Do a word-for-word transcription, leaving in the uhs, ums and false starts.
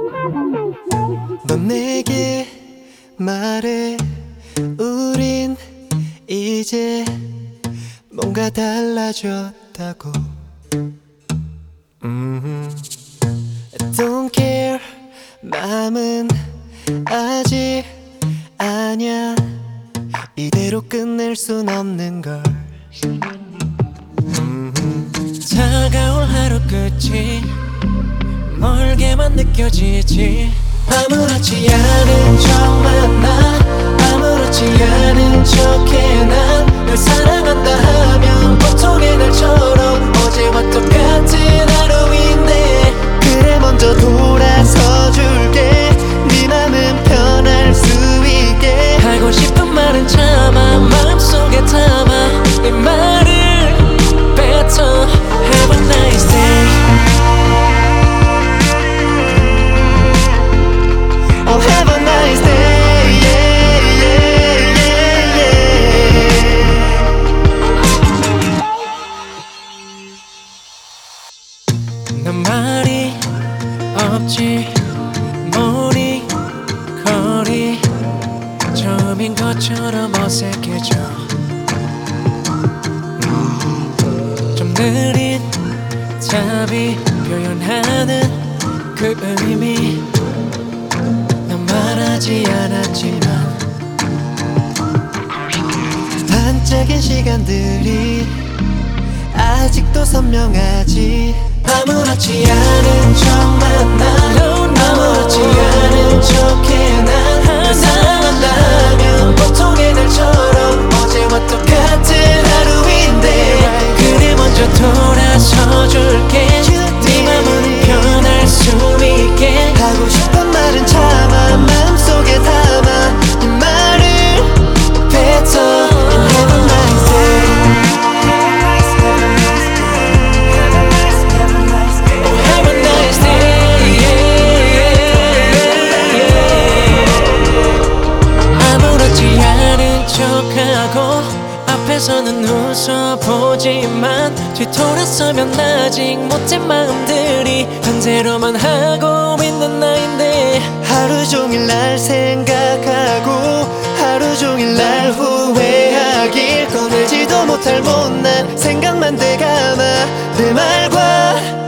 넌 내게 말해 우린 이제 뭔가 달라졌다고. 음, Don't care 마음은 아직 아냐. 이대로 끝낼 순 없는 걸. 음, 차가운 하루 끝이 멀게만 느껴지지. 아무렇지 않은 척 만나 아무렇지 않은 척해. 난 널 사랑한다 하면 보통의 날처럼 어제와 똑같은 하루인데. 그래 먼저 돌아서 줄게. 네 맘은 편할 수 있게. 하고 싶은 말은 참아 마음속에 담아. 네 말을 뱉어. Have a nice day. Oh, have a nice day. Yeah, yeah, yeah, yeah. 난 말이 없지. 모닝 거리 처음인 것처럼 어색해져. 좀 느린 답이 표현하는 그 의미 난 말하지 않았지만. 반짝인 시간들이 아직도 선명하지. 아무렇지 않은 척 만나 아무렇지 않은 척해. 난 사랑한다 하면 보통의 날처럼 어제와 똑같은 하루인데. 그래 먼저 돌아서 줄게. 네 맘은 변할 수 있게. 하고 싶은 말은 참아 마음속에 담아. 네 말을 뱉어. And have a nice day. Have a nice day. Yeah, yeah. 아무렇지 않은 척하고 앞에서는 웃어보지만 뒤돌아서면 아직 못된 마음들이 현재로만 하고 있는 나인데. 하루 종일 날 생각하고 하루 종일 날 후회하길. 꺼내지도 못할 못난 생각만 돼감아. 내 말과